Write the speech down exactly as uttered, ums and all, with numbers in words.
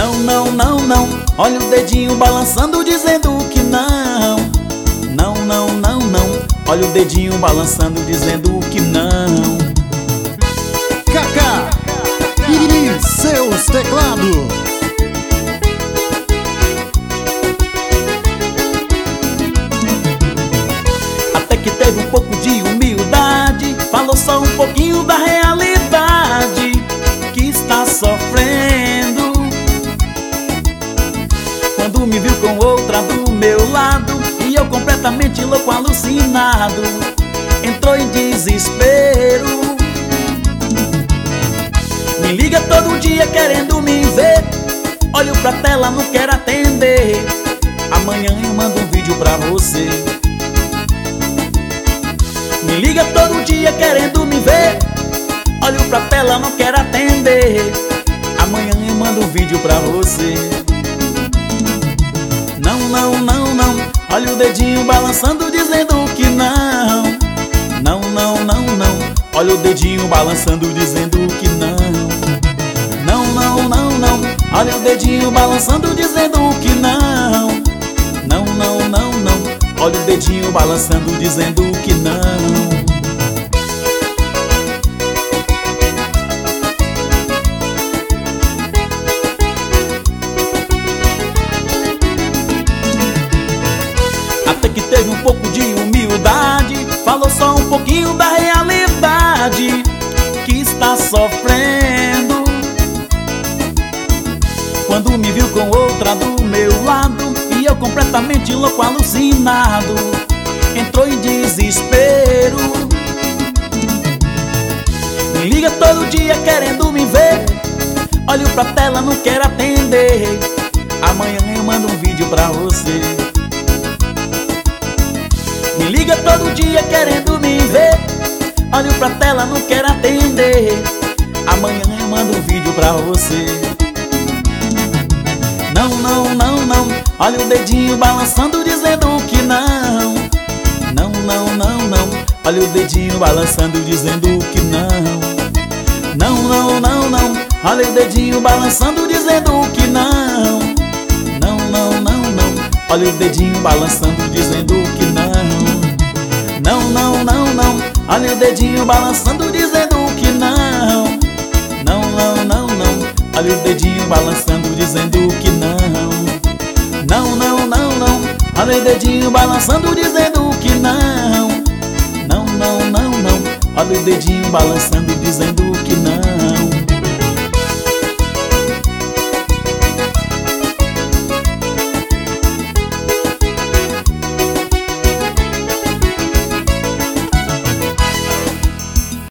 Não, não, não, não, olha o dedinho balançando dizendo que não. Não, não, não, não, olha o dedinho balançando dizendo que não. Kaká e seus teclados. Até que teve um pouco de humildade, falou só um pouquinho da realidade que está sofrendo. Quando me viu com outra do meu lado e eu completamente louco, alucinado, entrou em desespero. Me liga todo dia querendo me ver, olho pra tela, não quero atender. Amanhã eu mando um vídeo pra você. Me liga todo dia querendo me ver, olho pra tela, não quero atender. Amanhã eu mando um vídeo pra você. Não, não, não, não, olha o dedinho balançando dizendo que não. Não, não, não, não, olha o dedinho balançando dizendo que não. Não, não, não, não, olha o dedinho balançando dizendo que não. Não, não, não, não, olha o dedinho balançando dizendo que não. Até que teve um pouco de humildade, falou só um pouquinho da realidade que está sofrendo. Quando me viu com outra do meu lado e eu completamente louco, alucinado, entrou em desespero. Me liga todo dia querendo me ver, olho pra tela, não quero atender. Amanhã eu mando um vídeo pra você. Me liga todo dia querendo me ver, olho pra tela, não quero atender. Amanhã eu mando um vídeo pra você. Não, não, não, não, olha o dedinho balançando dizendo que não. Não, não, não, não, olha o dedinho balançando dizendo que não. Não, não, não, não, olha o dedinho balançando dizendo que não. Não, não, não, não, olha o dedinho balançando dizendo que não. Não, não, não, não, olha o dedinho balançando dizendo que não. Não, não, não, não, olha o dedinho balançando dizendo que não. Não, não, não, não, olha o dedinho balançando dizendo que não. Não, não, não, não, olha o dedinho balançando dizendo que não.